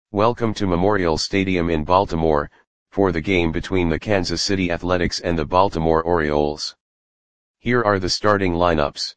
Welcome to Memorial Stadium in Baltimore, for the game between the Kansas City Athletics and the Baltimore Orioles. Here are the starting lineups.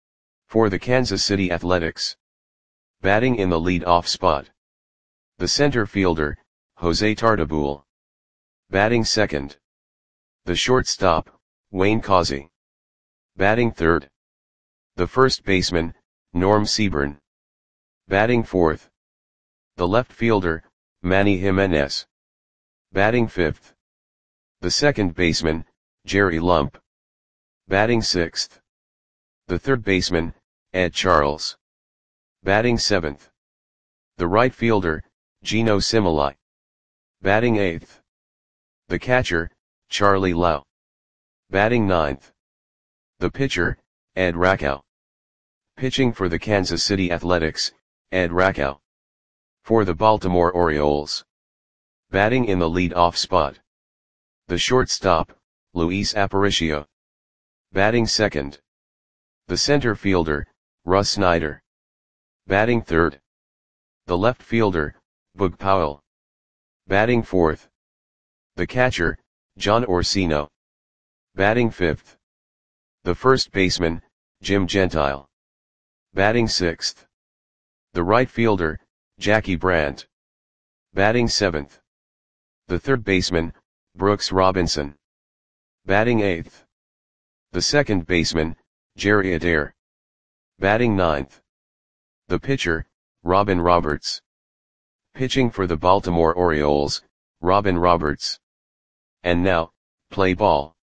For the Kansas City Athletics. Batting in the lead-off spot. The center fielder, Jose Tartabull. Batting second. The shortstop, Wayne Causey. Batting third. The first baseman, Norm Seaburn. Batting fourth. The left fielder, Manny Jimenez. Batting fifth. The second baseman, Jerry Lump. Batting sixth. The third baseman, Ed Charles. Batting seventh. The right fielder, Geno Similai. Batting eighth. The catcher, Charlie Lau. Batting ninth. The pitcher, Ed Rakow. Pitching for the Kansas City Athletics, Ed Rakow. For the Baltimore Orioles. Batting in the lead-off spot. The shortstop, Luis Aparicio. Batting second. The center fielder, Russ Snyder. Batting third. The left fielder, Boog Powell. Batting fourth. The catcher, John Orsino. Batting fifth. The first baseman, Jim Gentile. Batting sixth. The right fielder, Jackie Brandt. Batting seventh. The third baseman, Brooks Robinson. Batting eighth. The second baseman, Jerry Adair. Batting ninth. The pitcher, Robin Roberts. Pitching for the Baltimore Orioles, Robin Roberts. And now, play ball.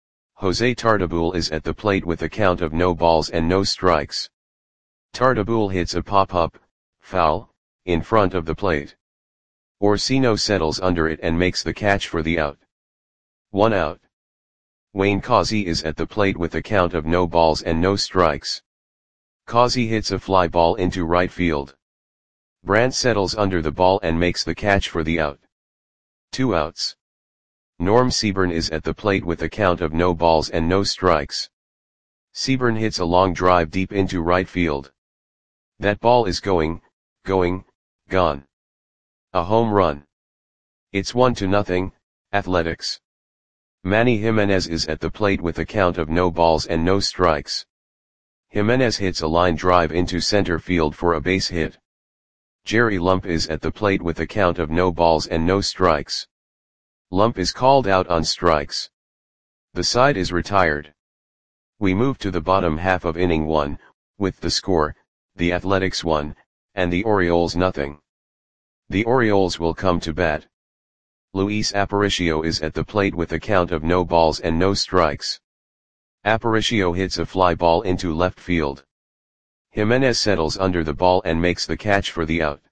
Jose Tartabull is at the plate with a count of no balls and no strikes. Tartabull hits a pop-up, foul, in front of the plate. Orsino settles under it and makes the catch for the out. 1 out. Wayne Causey is at the plate with a count of no balls and no strikes. Causey hits a fly ball into right field. Brandt settles under the ball and makes the catch for the out. 2 outs. Norm Seaburn is at the plate with a count of no balls and no strikes. Seaburn hits a long drive deep into right field. That ball is gone. A home run. It's 1-0, Athletics. Manny Jimenez is at the plate with a count of no balls and no strikes. Jimenez hits a line drive into center field for a base hit. Jerry Lump is at the plate with a count of no balls and no strikes. Lump is called out on strikes. The side is retired. We move to the bottom half of inning 1, with the score, the Athletics 1, and the Orioles nothing. The Orioles will come to bat. Luis Aparicio is at the plate with a count of no balls and no strikes. Aparicio hits a fly ball into left field. Jimenez settles under the ball and makes the catch for the out.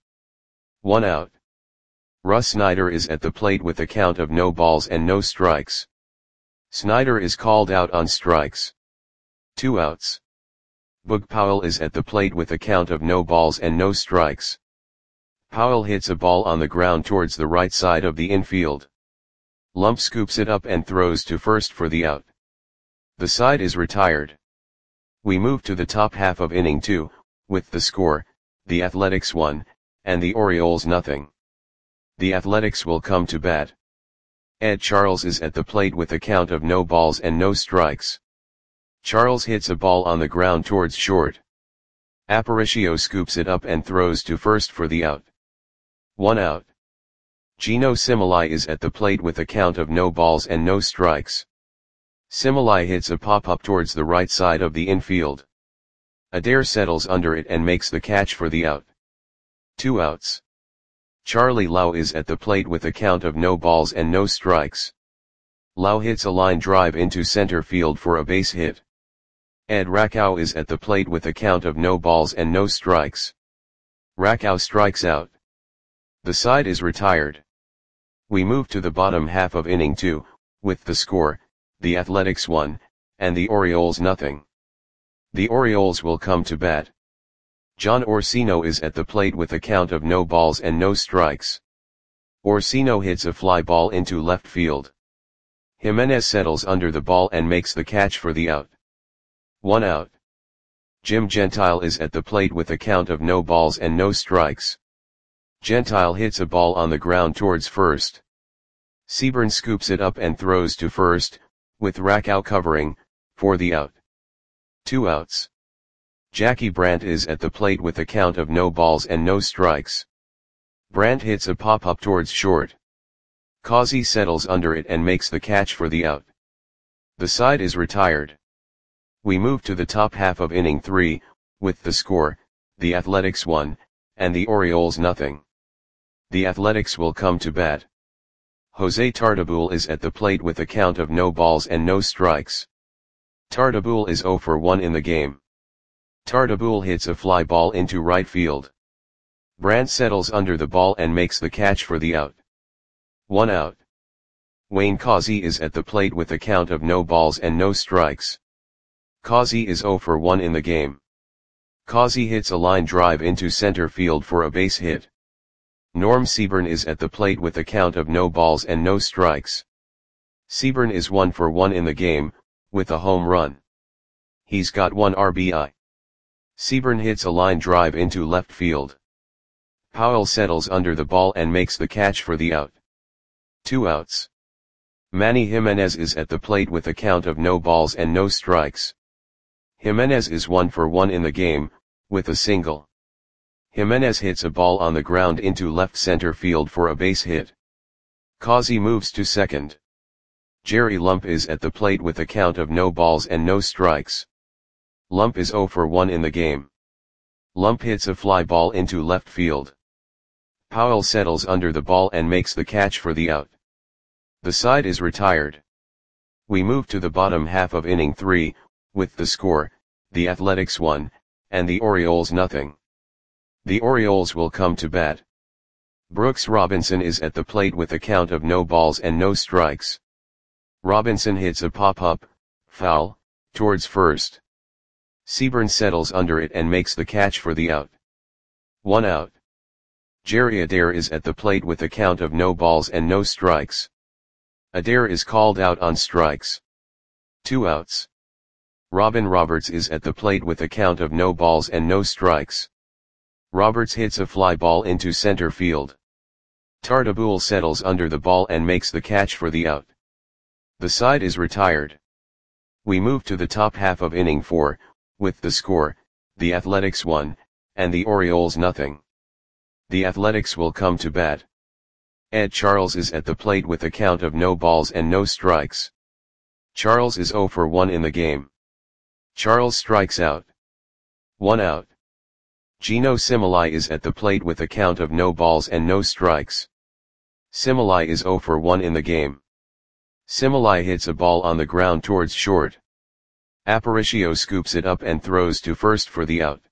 1 out. Russ Snyder is at the plate with a count of no balls and no strikes. Snyder is called out on strikes. 2 outs. Boog Powell is at the plate with a count of no balls and no strikes. Powell hits a ball on the ground towards the right side of the infield. Lump scoops it up and throws to first for the out. The side is retired. We move to the top half of inning 2, with the score, the Athletics 1, and the Orioles nothing. The Athletics will come to bat. Ed Charles is at the plate with a count of no balls and no strikes. Charles hits a ball on the ground towards short. Aparicio scoops it up and throws to first for the out. 1 out. Geno Similai is at the plate with a count of no balls and no strikes. Similai hits a pop-up towards the right side of the infield. Adair settles under it and makes the catch for the out. 2 outs. Charlie Lau is at the plate with a count of no balls and no strikes. Lau hits a line drive into center field for a base hit. Ed Rakow is at the plate with a count of no balls and no strikes. Rakow strikes out. The side is retired. We move to the bottom half of inning 2, with the score, the Athletics 1, and the Orioles nothing. The Orioles will come to bat. John Orsino is at the plate with a count of no balls and no strikes. Orsino hits a fly ball into left field. Jimenez settles under the ball and makes the catch for the out. 1 out. Jim Gentile is at the plate with a count of no balls and no strikes. Gentile hits a ball on the ground towards first. Seaburn scoops it up and throws to first, with Rakow covering, for the out. 2 outs. Jackie Brandt is at the plate with a count of no balls and no strikes. Brandt hits a pop-up towards short. Causey settles under it and makes the catch for the out. The side is retired. We move to the top half of inning 3, with the score, the Athletics 1, and the Orioles nothing. The Athletics will come to bat. Jose Tartabull is at the plate with a count of no balls and no strikes. Tartabull is 0 for 1 in the game. Tartabull hits a fly ball into right field. Brandt settles under the ball and makes the catch for the out. 1 out. Wayne Causey is at the plate with a count of no balls and no strikes. Causey is 0 for 1 in the game. Causey hits a line drive into center field for a base hit. Norm Seaburn is at the plate with a count of no balls and no strikes. Seaburn is 1 for 1 in the game, with a home run. He's got 1 RBI. Seaburn hits a line drive into left field. Powell settles under the ball and makes the catch for the out. 2 outs. Manny Jimenez is at the plate with a count of no balls and no strikes. Jimenez is 1 for 1 in the game, with a single. Jimenez hits a ball on the ground into left center field for a base hit. Causey moves to second. Jerry Lump is at the plate with a count of no balls and no strikes. Lump is 0 for 1 in the game. Lump hits a fly ball into left field. Powell settles under the ball and makes the catch for the out. The side is retired. We move to the bottom half of inning 3, with the score, the Athletics 1, and the Orioles nothing. The Orioles will come to bat. Brooks Robinson is at the plate with a count of no balls and no strikes. Robinson hits a pop-up, foul, towards first. Seaburn settles under it and makes the catch for the out. 1 out. Jerry Adair is at the plate with a count of no balls and no strikes. Adair is called out on strikes. 2 outs. Robin Roberts is at the plate with a count of no balls and no strikes. Roberts hits a fly ball into center field. Tartabull settles under the ball and makes the catch for the out. The side is retired. We move to the top half of inning 4, with the score, the Athletics 1, and the Orioles nothing. The Athletics will come to bat. Ed Charles is at the plate with a count of no balls and no strikes. Charles is 0 for 1 in the game. Charles strikes out. 1 out. Gino Similai is at the plate with a count of no balls and no strikes. Similai is 0 for 1 in the game. Similai hits a ball on the ground towards short. Aparicio scoops it up and throws to first for the out.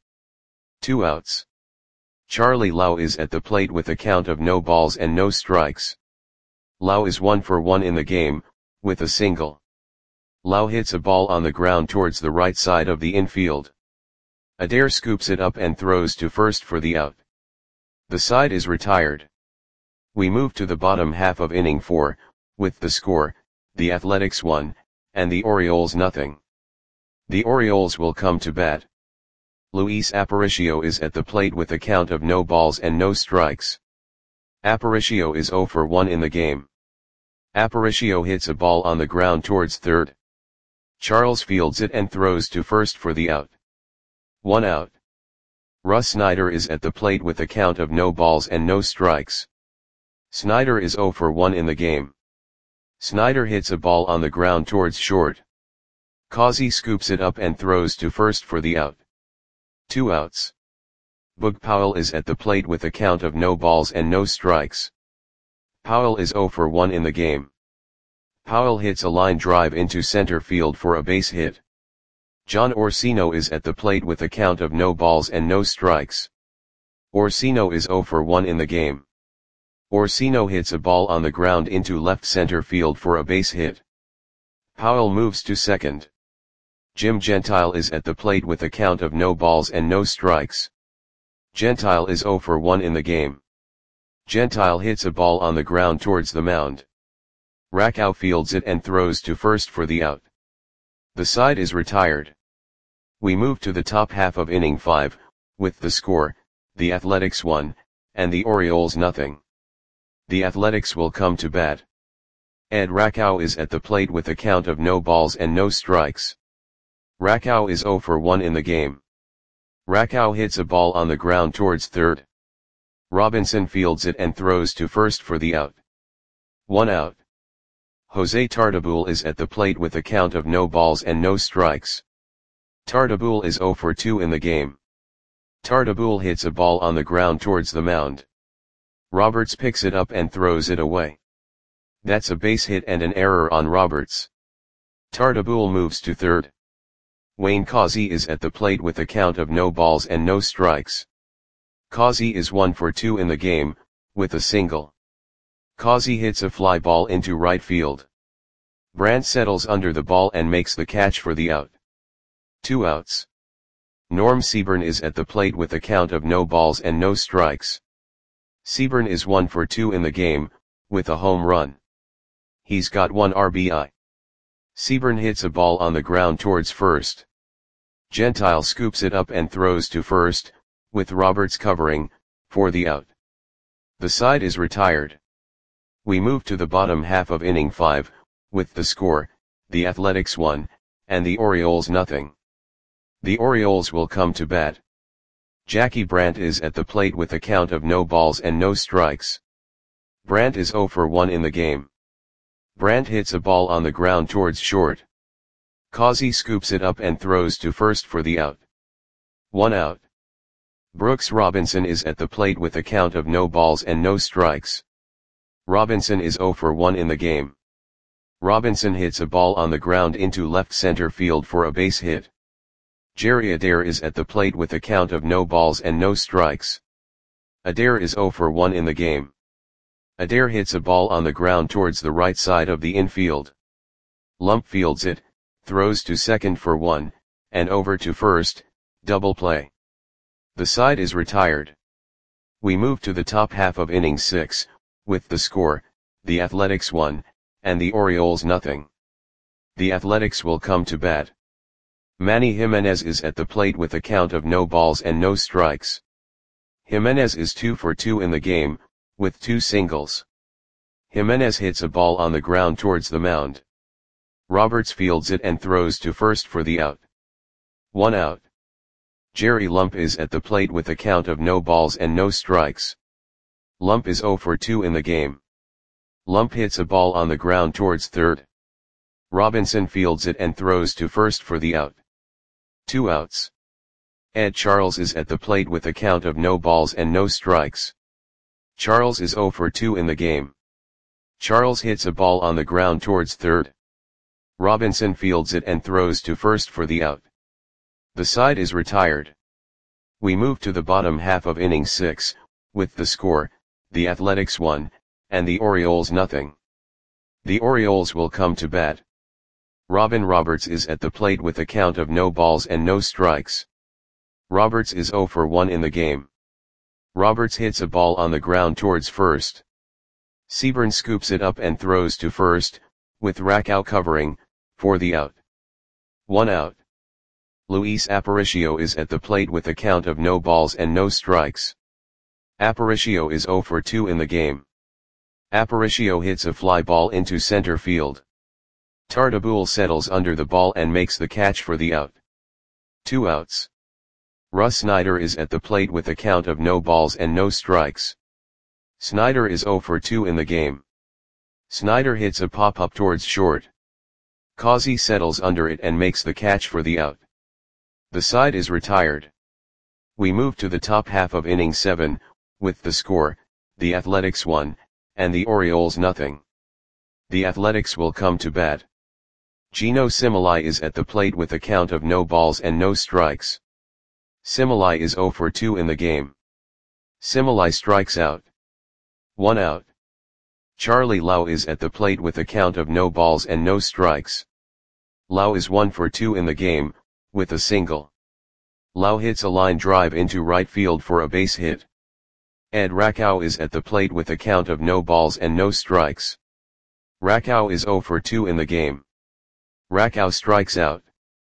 2 outs. Charlie Lau is at the plate with a count of no balls and no strikes. Lau is 1 for 1 in the game, with a single. Lau hits a ball on the ground towards the right side of the infield. Adair scoops it up and throws to first for the out. The side is retired. We move to the bottom half of inning 4, with the score, the Athletics 1, and the Orioles nothing. The Orioles will come to bat. Luis Aparicio is at the plate with a count of no balls and no strikes. Aparicio is 0 for 1 in the game. Aparicio hits a ball on the ground towards third. Charles fields it and throws to first for the out. 1 out. Russ Snyder is at the plate with a count of no balls and no strikes. Snyder is 0 for 1 in the game. Snyder hits a ball on the ground towards short. Causey scoops it up and throws to first for the out. 2 outs. Boog Powell is at the plate with a count of no balls and no strikes. Powell is 0 for 1 in the game. Powell hits a line drive into center field for a base hit. John Orsino is at the plate with a count of no balls and no strikes. Orsino is 0 for 1 in the game. Orsino hits a ball on the ground into left center field for a base hit. Powell moves to second. Jim Gentile is at the plate with a count of no balls and no strikes. Gentile is 0 for 1 in the game. Gentile hits a ball on the ground towards the mound. Rakow fields it and throws to first for the out. The side is retired. We move to the top half of inning 5, with the score, the Athletics 1, and the Orioles nothing. The Athletics will come to bat. Ed Rakow is at the plate with a count of no balls and no strikes. Rakow is 0 for 1 in the game. Rakow hits a ball on the ground towards third. Robinson fields it and throws to first for the out. 1 out. Jose Tartabull is at the plate with a count of no balls and no strikes. Tartabull is 0 for 2 in the game. Tartabull hits a ball on the ground towards the mound. Roberts picks it up and throws it away. That's a base hit and an error on Roberts. Tartabull moves to third. Wayne Causey is at the plate with a count of no balls and no strikes. Causey is 1 for 2 in the game, with a single. Causey hits a fly ball into right field. Brandt settles under the ball and makes the catch for the out. 2 outs. Norm Seaburn is at the plate with a count of no balls and no strikes. Seaburn is 1 for 2 in the game, with a home run. He's got 1 RBI. Seaburn hits a ball on the ground towards first. Gentile scoops it up and throws to first, with Roberts covering, for the out. The side is retired. We move to the bottom half of inning 5, with the score, the Athletics 1, and the Orioles nothing. The Orioles will come to bat. Jackie Brandt is at the plate with a count of no balls and no strikes. Brandt is 0 for 1 in the game. Brandt hits a ball on the ground towards short. Causey scoops it up and throws to first for the out. 1 out. Brooks Robinson is at the plate with a count of no balls and no strikes. Robinson is 0 for 1 in the game. Robinson hits a ball on the ground into left center field for a base hit. Jerry Adair is at the plate with a count of no balls and no strikes. Adair is 0 for 1 in the game. Adair hits a ball on the ground towards the right side of the infield. Lump fields it, throws to second for 1, and over to first, double play. The side is retired. We move to the top half of inning 6, with the score, the Athletics 1, and the Orioles nothing. The Athletics will come to bat. Manny Jimenez is at the plate with a count of no balls and no strikes. Jimenez is 2 for 2 in the game, with 2 singles. Jimenez hits a ball on the ground towards the mound. Roberts fields it and throws to first for the out. 1 out. Jerry Lump is at the plate with a count of no balls and no strikes. Lump is 0 for 2 in the game. Lump hits a ball on the ground towards third. Robinson fields it and throws to first for the out. 2 outs. Ed Charles is at the plate with a count of no balls and no strikes. Charles is 0 for 2 in the game. Charles hits a ball on the ground towards third. Robinson fields it and throws to first for the out. The side is retired. We move to the bottom half of inning 6, with the score, the Athletics 1, and the Orioles nothing. The Orioles will come to bat. Robin Roberts is at the plate with a count of no balls and no strikes. Roberts is 0 for 1 in the game. Roberts hits a ball on the ground towards first. Seaburn scoops it up and throws to first, with Rakow covering, for the out. 1 out. Luis Aparicio is at the plate with a count of no balls and no strikes. Aparicio is 0 for 2 in the game. Aparicio hits a fly ball into center field. Tartabull settles under the ball and makes the catch for the out. 2 outs. Russ Snyder is at the plate with a count of no balls and no strikes. Snyder is 0 for 2 in the game. Snyder hits a pop-up towards short. Causey settles under it and makes the catch for the out. The side is retired. We move to the top half of inning 7, with the score, the Athletics 1, and the Orioles nothing. The Athletics will come to bat. Gino Similai is at the plate with a count of no balls and no strikes. Similai is 0 for 2 in the game. Similai strikes out. 1 out. Charlie Lau is at the plate with a count of no balls and no strikes. Lau is 1 for 2 in the game, with a single. Lau hits a line drive into right field for a base hit. Ed Rakow is at the plate with a count of no balls and no strikes. Rakow is 0 for 2 in the game. Rakow strikes out.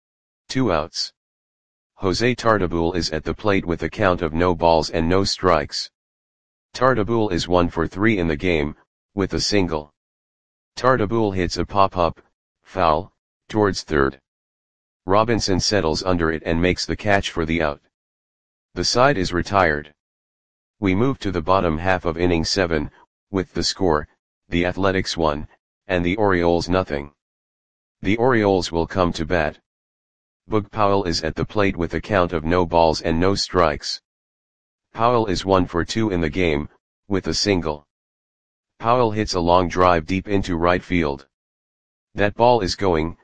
2 outs. Jose Tartabull is at the plate with a count of no balls and no strikes. Tartabull is 1 for 3 in the game, with a single. Tartabull hits a pop-up, foul, towards third. Robinson settles under it and makes the catch for the out. The side is retired. We move to the bottom half of inning 7, with the score, the Athletics 1, and the Orioles nothing. The Orioles will come to bat. Boog Powell is at the plate with a count of no balls and no strikes. Powell is 1 for 2 in the game, with a single. Powell hits a long drive deep into right field. That ball is going,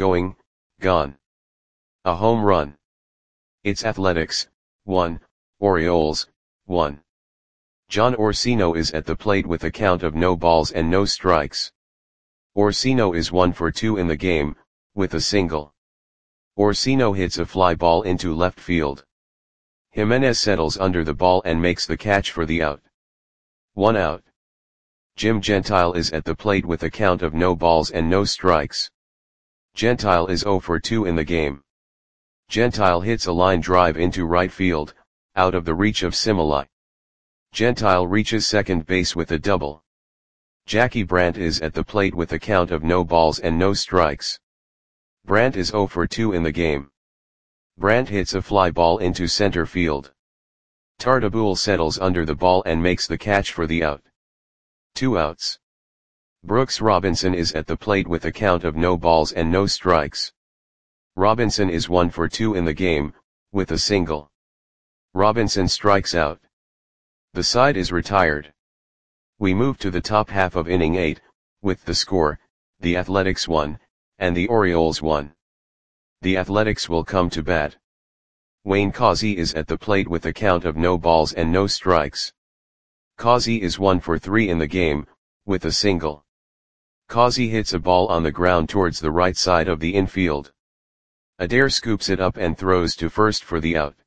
gone. A home run. It's Athletics, 1, Orioles, 1. John Orsino is at the plate with a count of no balls and no strikes. Orsino is 1 for 2 in the game, with a single. Orsino hits a fly ball into left field. Jimenez settles under the ball and makes the catch for the out. 1 out. Jim Gentile is at the plate with a count of no balls and no strikes. Gentile is 0 for 2 in the game. Gentile hits a line drive into right field, out of the reach of Simile. Gentile reaches second base with a double. Jackie Brandt is at the plate with a count of no balls and no strikes. Brandt is 0 for 2 in the game. Brandt hits a fly ball into center field. Tartabull settles under the ball and makes the catch for the out. 2 outs. Brooks Robinson is at the plate with a count of no balls and no strikes. Robinson is 1 for 2 in the game, with a single. Robinson strikes out. The side is retired. We move to the top half of inning 8, with the score, the Athletics 1, and the Orioles 1. The Athletics will come to bat. Wayne Causey is at the plate with a count of no balls and no strikes. Causey is 1 for 3 in the game, with a single. Causey hits a ball on the ground towards the right side of the infield. Adair scoops it up and throws to first for the out.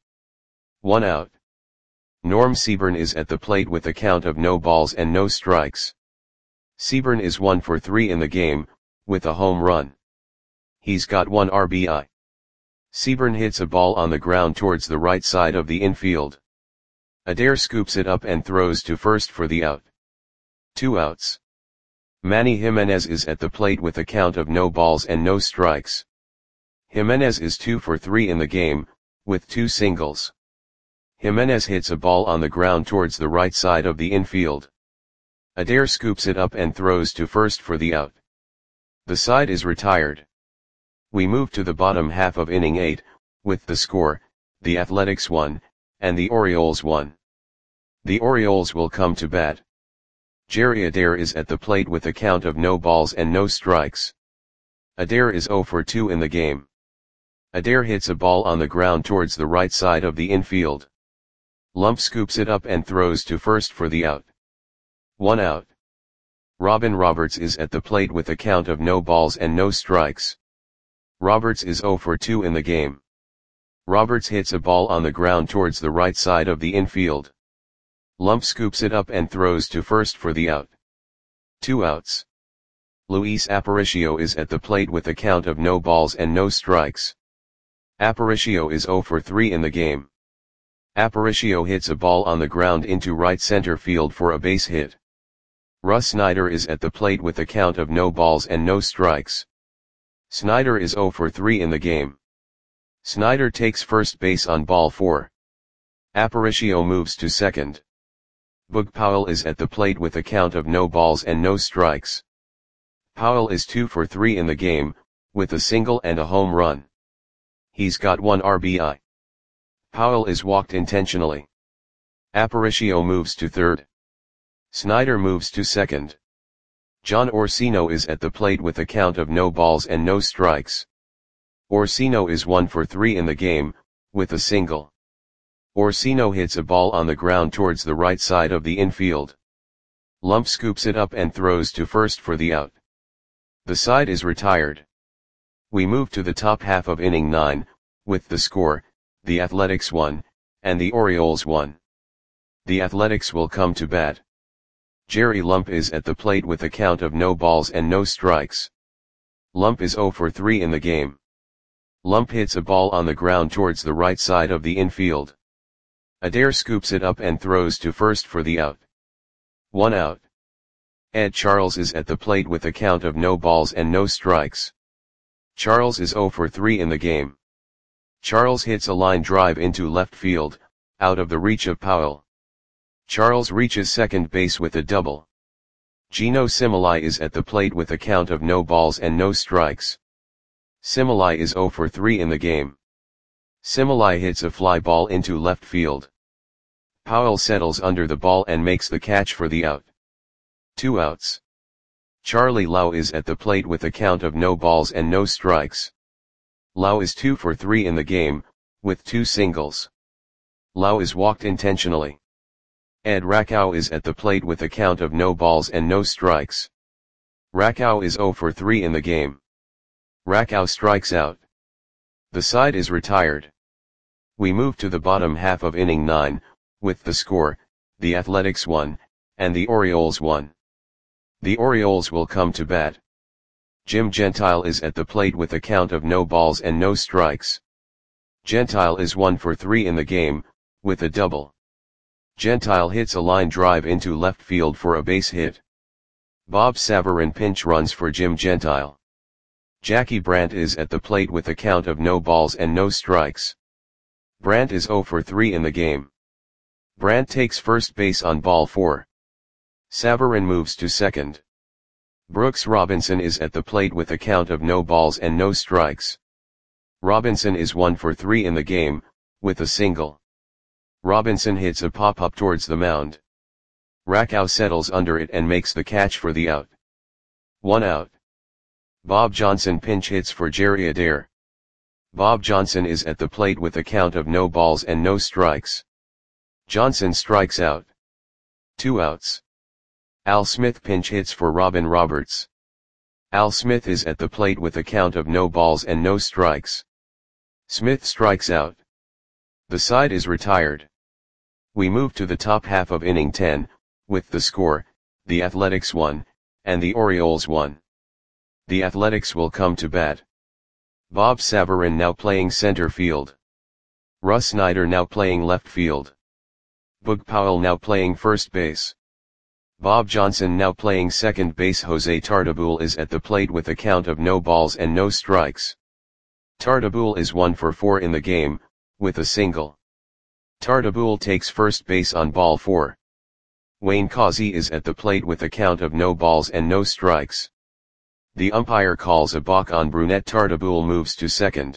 1 out. Norm Seaburn is at the plate with a count of no balls and no strikes. Seaburn is 1 for 3 in the game, with a home run. He's got 1 RBI. Seaburn hits a ball on the ground towards the right side of the infield. Adair scoops it up and throws to first for the out. 2 outs. Manny Jimenez is at the plate with a count of no balls and no strikes. Jimenez is 2 for 3 in the game, with 2 singles. Jimenez hits a ball on the ground towards the right side of the infield. Adair scoops it up and throws to first for the out. The side is retired. We move to the bottom half of inning 8, with the score, the Athletics 1, and the Orioles 1. The Orioles will come to bat. Jerry Adair is at the plate with a count of no balls and no strikes. Adair is 0 for 2 in the game. Adair hits a ball on the ground towards the right side of the infield. Lump scoops it up and throws to first for the out. 1 out. Robin Roberts is at the plate with a count of no balls and no strikes. Roberts is 0 for 2 in the game. Roberts hits a ball on the ground towards the right side of the infield. Lump scoops it up and throws to first for the out. 2 outs. Luis Aparicio is at the plate with a count of no balls and no strikes. Aparicio is 0 for 3 in the game. Aparicio hits a ball on the ground into right center field for a base hit. Russ Snyder is at the plate with a count of no balls and no strikes. Snyder is 0 for 3 in the game. Snyder takes first base on ball 4. Aparicio moves to second. Boog Powell is at the plate with a count of no balls and no strikes. Powell is 2 for 3 in the game, with a single and a home run. He's got 1 RBI. Powell is walked intentionally. Aparicio moves to third. Snyder moves to second. John Orsino is at the plate with a count of no balls and no strikes. Orsino is 1 for 3 in the game, with a single. Orsino hits a ball on the ground towards the right side of the infield. Lump scoops it up and throws to first for the out. The side is retired. We move to the top half of inning 9, with the score, the Athletics 1, and the Orioles 1. The Athletics will come to bat. Jerry Lump is at the plate with a count of no balls and no strikes. Lump is 0 for 3 in the game. Lump hits a ball on the ground towards the right side of the infield. Adair scoops it up and throws to first for the out. 1 out. Ed Charles is at the plate with a count of no balls and no strikes. Charles is 0 for 3 in the game. Charles hits a line drive into left field, out of the reach of Powell. Charles reaches second base with a double. Geno Similai is at the plate with a count of no balls and no strikes. Similai is 0 for 3 in the game. Similai hits a fly ball into left field. Powell settles under the ball and makes the catch for the out. 2 outs. Charlie Lau is at the plate with a count of no balls and no strikes. Lau is 2 for 3 in the game, with 2 singles. Lau is walked intentionally. Ed Rakow is at the plate with a count of no balls and no strikes. Rakow is 0 for 3 in the game. Rakow strikes out. The side is retired. We move to the bottom half of inning 9, with the score, the Athletics 1, and the Orioles 1. The Orioles will come to bat. Jim Gentile is at the plate with a count of no balls and no strikes. Gentile is 1 for 3 in the game, with a double. Gentile hits a line drive into left field for a base hit. Bob Savarin pinch runs for Jim Gentile. Jackie Brandt is at the plate with a count of no balls and no strikes. Brandt is 0 for 3 in the game. Brandt takes first base on ball 4. Savarin moves to second. Brooks Robinson is at the plate with a count of no balls and no strikes. Robinson is 1 for 3 in the game, with a single. Robinson hits a pop-up towards the mound. Rakow settles under it and makes the catch for the out. 1 out. Bob Johnson pinch hits for Jerry Adair. Bob Johnson is at the plate with a count of no balls and no strikes. Johnson strikes out. 2 outs. Al Smith pinch hits for Robin Roberts. Al Smith is at the plate with a count of no balls and no strikes. Smith strikes out. The side is retired. We move to the top half of inning 10, with the score, the Athletics 1, and the Orioles 1. The Athletics will come to bat. Bob Savarin now playing center field. Russ Snyder now playing left field. Boog Powell now playing first base. Bob Johnson now playing second base. Jose Tartabull is at the plate with a count of no balls and no strikes. Tartabull is 1 for 4 in the game, with a single. Tartabull takes first base on ball 4. Wayne Causey is at the plate with a count of no balls and no strikes. The umpire calls a balk on Brunette. Tartabull moves to second.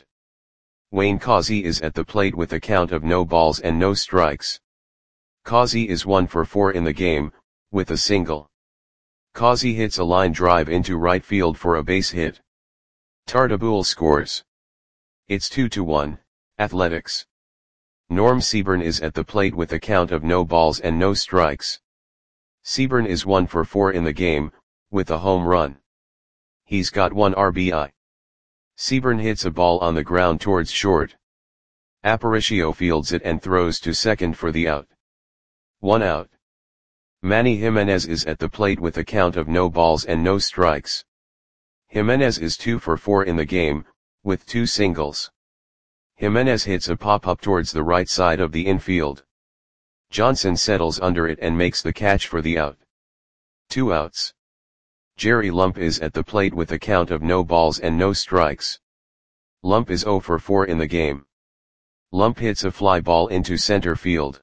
Wayne Causey is at the plate with a count of no balls and no strikes. Causey is 1 for 4 in the game, with a single. Causey hits a line drive into right field for a base hit. Tartabull scores. It's 2-1, Athletics. Norm Seaburn is at the plate with a count of no balls and no strikes. Seaburn is 1 for 4 in the game, with a home run. He's got 1 RBI. Seaburn hits a ball on the ground towards short. Aparicio fields it and throws to second for the out. 1 out. Manny Jimenez is at the plate with a count of no balls and no strikes. Jimenez is 2 for 4 in the game, with 2 singles. Jimenez hits a pop-up towards the right side of the infield. Johnson settles under it and makes the catch for the out. 2 outs. Jerry Lump is at the plate with a count of no balls and no strikes. Lump is 0 for 4 in the game. Lump hits a fly ball into center field.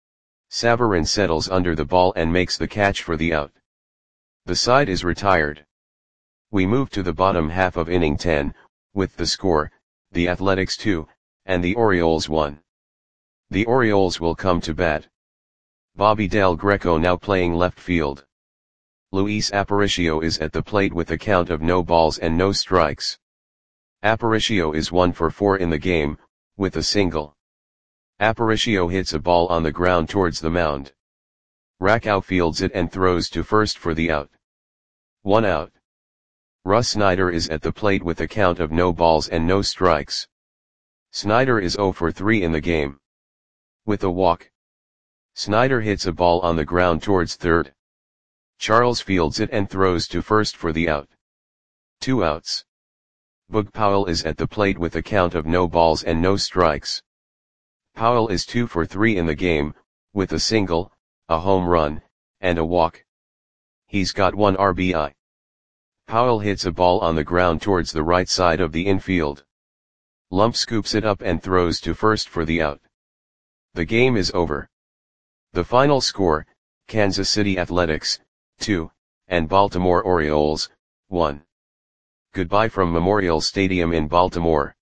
Savarin settles under the ball and makes the catch for the out. The side is retired. We move to the bottom half of inning 10, with the score, the Athletics 2, and the Orioles 1. The Orioles will come to bat. Bobby Del Greco now playing left field. Luis Aparicio is at the plate with a count of no balls and no strikes. Aparicio is 1 for 4 in the game, with a single. Aparicio hits a ball on the ground towards the mound. Rakow fields it and throws to first for the out. 1 out. Russ Snyder is at the plate with a count of no balls and no strikes. Snyder is 0 for 3 in the game. With a walk. Snyder hits a ball on the ground towards third. Charles fields it and throws to first for the out. 2 outs. Boog Powell is at the plate with a count of no balls and no strikes. Powell is 2 for 3 in the game, with a single, a home run, and a walk. He's got 1 RBI. Powell hits a ball on the ground towards the right side of the infield. Lump scoops it up and throws to first for the out. The game is over. The final score, Kansas City Athletics, 2, and Baltimore Orioles, 1. Goodbye from Memorial Stadium in Baltimore.